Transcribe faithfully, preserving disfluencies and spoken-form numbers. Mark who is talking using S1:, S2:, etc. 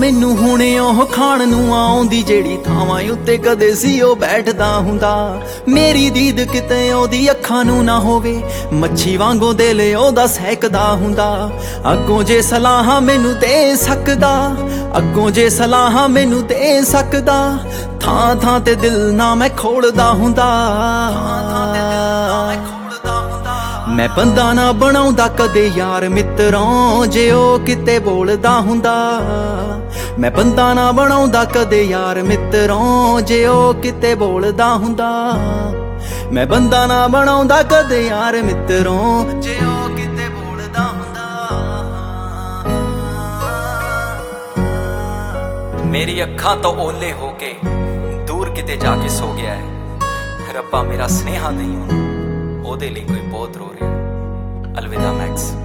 S1: ਮੈਨੂੰ ਹੁਣ ਉਹ ਖਾਣ ਨੂੰ ਆਉਂਦੀ ਜਿਹੜੀ ਥਾਵਾਂ ਉੱਤੇ ਕਦੇ ਸੀ ਉਹ ਬੈਠਦਾ ਹੁੰਦਾ। ਮੇਰੀ ਦੀਦ ਕਿਤੇ ਉਹਦੀ ਅੱਖਾਂ ਨੂੰ ਨਾ ਹੋਵੇ, ਮੱਛੀ ਵਾਂਗੂ ਦਿਲ ਉਹਦਾ ਸਹਿਕਦਾ ਹੁੰਦਾ। ਅੱਗੋਂ ਜੇ ਸਲਾਹਾਂ ਮੈਨੂੰ ਦੇ ਸਕਦਾ, ਅੱਗੋਂ ਜੇ ਸਲਾਹਾਂ ਮੈਨੂੰ ਦੇ ਸਕਦਾ, ਥਾਂ ਥਾਂ ਤੇ ਦਿਲ ਨਾ ਮੈਂ ਖੋਲਦਾ ਹੁੰਦਾ। ਮੈਂ ਬੰਦਾ ਨਾ ਬਣਾਉਂਦਾ ਕਦੇ ਯਾਰ ਮਿੱਤਰੋਂ, ਜੇ ਉਹ ਕਿਤੇ ਬੋਲਦਾ ਹੁੰਦਾ। ਮੈਂ ਬੰਦਾ ਨਾ ਬਣਾਉਂਦਾ ਕਦੇ ਯਾਰ ਮਿੱਤਰੋਂ, ਜੇ ਉਹ ਕਿਤੇ ਬੋਲਦਾ ਹੁੰਦਾ। ਮੈਂ ਬੰਦਾ ਨਾ ਬਣਾਉਂਦਾ ਕਦੇ ਯਾਰ ਮਿੱਤਰੋਂ, ਜੇ ਉਹ ਕਿਤੇ ਬੋਲਦਾ ਹੁੰਦਾ।
S2: ਮੇਰੀ ਅੱਖਾਂ ਤੋਂ ਓਲੇ ਹੋ ਕੇ ਦੂਰ ਕਿਤੇ ਜਾ ਕੇ ਸੋ ਗਿਆ ਹੈ। ਰੱਬਾ ਮੇਰਾ ਸਨੇਹਾ ਨਹੀਂ ਉਹਦੇ ਲਈ ਕੋਈ ਬਹੁਤ ਰੋ ਰਿਹਾ। ਅਲਵਿਦਾ ਮੈਕਸ।